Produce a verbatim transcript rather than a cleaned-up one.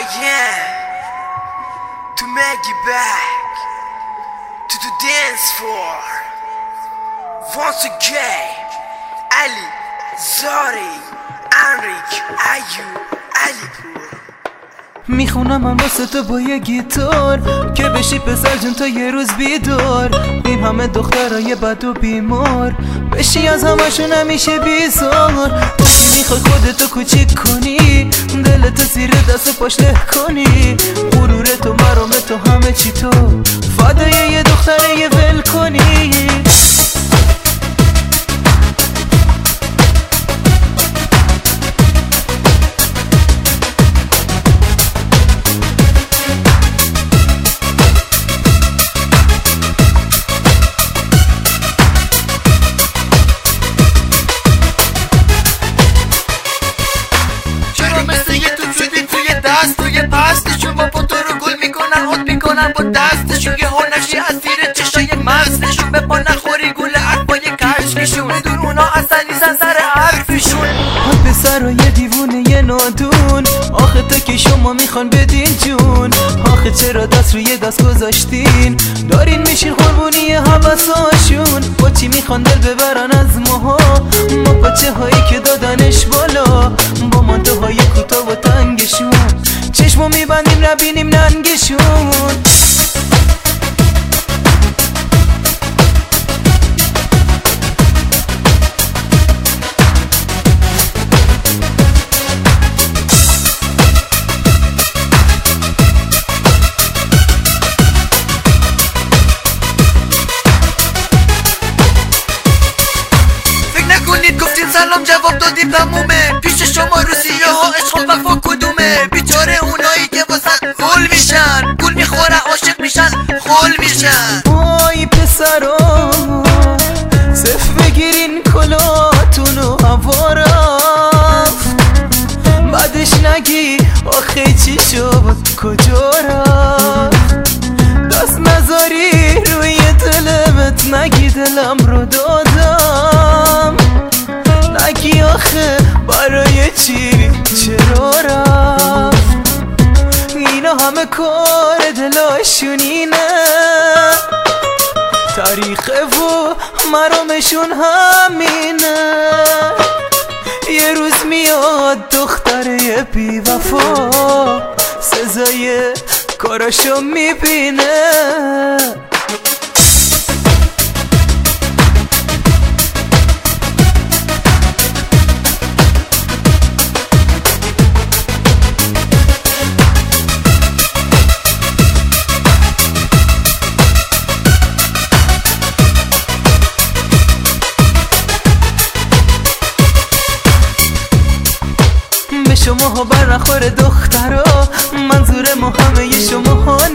am to make it back to the dance floor once again. Ali, Zari, Enric, Ayub, Alipur. میخونم من واسه تو با یه گیتار که بشی پسر جون تا یه روز بیدار. این همه دخترای بد و بیمار بشی از همشون همیشه بیزار. تو که میخوای خودتو کوچیک کنی، دلتو زیر دست و پاش له کنی، غرورتو مرامتو همه چی تو فدای یه دختره یه ول کنی. توی پستشون با پا تو رو گل میکنن، حد میکنن با دستشون، یه هر نشی از زیر چشای مستشون، به پا نخوری گل عربای کشکشون، بدون اونا اصلا نیستن سر حرفشون. پسرای دیوونه یه نادون، آخه تا که شما میخوان بدین جون، آخه چرا دست روی دست گذاشتین، دارین میشین قربونی حواساشون. با چی میخوان دل ببرن از ماها، ما پاچه هایی که دادنش بالا، با مانتو های کوتاه و تنگشون، چشمو میبندیم نبینیم ننگشون. سلام جواب دادیم تمومه، پیش شما روسیه ها عشق و وفا کدومه؟ بیچاره اونایی که واسه گل میشن، گل میخورن عاشق میشن خول میشن. وای پسرا صف بگیرین کلاتونو هوا رفت، بعدش نگی آخه چی شد کجا رفت، دست نذاری روی دلمت، نگی دلم رو دادم، نگی آخه برای چی چرا رفت. اینا همه کار دلاشون اینه، تاریخه و مرامشون همینه. یه روز میاد دختره بی وفا، سزای کاراشو میبینه. شما ها بر نخور دخترا، منظور ما همه شما ها